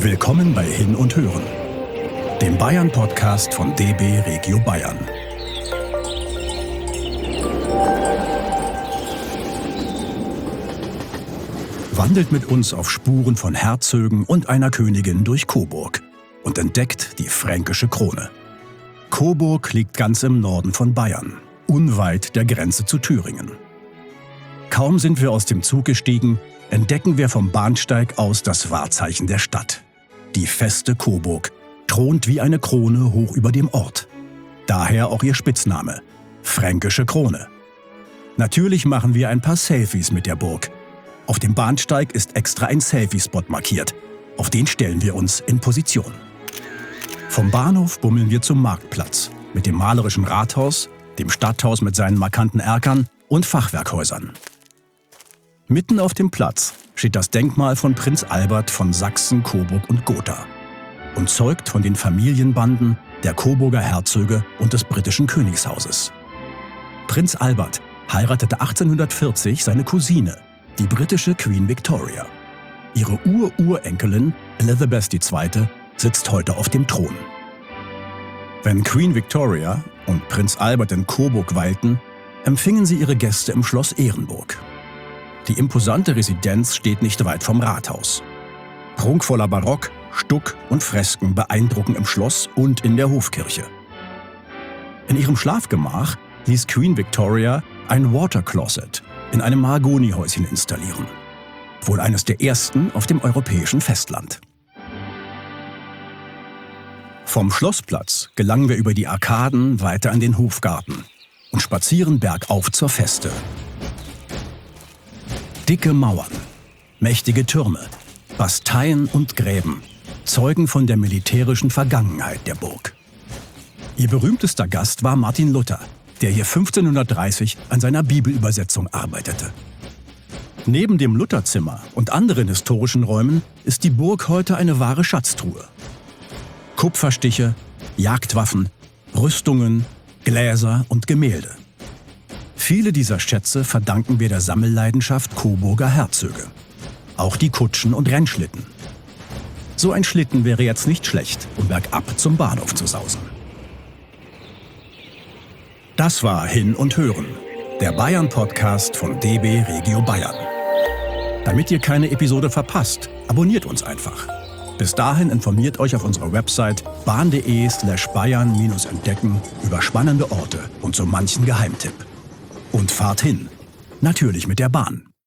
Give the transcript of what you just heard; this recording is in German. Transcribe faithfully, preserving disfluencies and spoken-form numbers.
Willkommen bei Hin und Hören, dem Bayern-Podcast von D B Regio Bayern. Wandelt mit uns auf Spuren von Herzögen und einer Königin durch Coburg und entdeckt die fränkische Krone. Coburg liegt ganz im Norden von Bayern, unweit der Grenze zu Thüringen. Kaum sind wir aus dem Zug gestiegen, entdecken wir vom Bahnsteig aus das Wahrzeichen der Stadt. Die feste Coburg thront wie eine Krone hoch über dem Ort. Daher auch ihr Spitzname, Fränkische Krone. Natürlich machen wir ein paar Selfies mit der Burg. Auf dem Bahnsteig ist extra ein Selfie-Spot markiert. Auf den stellen wir uns in Position. Vom Bahnhof bummeln wir zum Marktplatz mit dem malerischen Rathaus, dem Stadthaus mit seinen markanten Erkern und Fachwerkhäusern. Mitten auf dem Platz steht das Denkmal von Prinz Albert von Sachsen, Coburg und Gotha und zeugt von den Familienbanden der Coburger Herzöge und des britischen Königshauses. Prinz Albert heiratete achtzehnhundertvierzig seine Cousine, die britische Queen Victoria. Ihre Ur-Urenkelin Elizabeth die Zweite sitzt heute auf dem Thron. Wenn Queen Victoria und Prinz Albert in Coburg weilten, empfingen sie ihre Gäste im Schloss Ehrenburg. Die imposante Residenz steht nicht weit vom Rathaus. Prunkvoller Barock, Stuck und Fresken beeindrucken im Schloss und in der Hofkirche. In ihrem Schlafgemach ließ Queen Victoria ein Water Closet in einem Mahagonihäuschen installieren. Wohl eines der ersten auf dem europäischen Festland. Vom Schlossplatz gelangen wir über die Arkaden weiter an den Hofgarten und spazieren bergauf zur Feste. Dicke Mauern, mächtige Türme, Basteien und Gräben zeugen von der militärischen Vergangenheit der Burg. Ihr berühmtester Gast war Martin Luther, der hier fünfzehnhundertdreißig an seiner Bibelübersetzung arbeitete. Neben dem Lutherzimmer und anderen historischen Räumen ist die Burg heute eine wahre Schatztruhe. Kupferstiche, Jagdwaffen, Rüstungen, Gläser und Gemälde. Viele dieser Schätze verdanken wir der Sammelleidenschaft Coburger Herzöge. Auch die Kutschen und Rennschlitten. So ein Schlitten wäre jetzt nicht schlecht, um bergab zum Bahnhof zu sausen. Das war Hin und Hören, der Bayern-Podcast von D B Regio Bayern. Damit ihr keine Episode verpasst, abonniert uns einfach. Bis dahin informiert euch auf unserer Website bahn.de slash bayern-entdecken über spannende Orte und so manchen Geheimtipp. Und fahrt hin, natürlich mit der Bahn.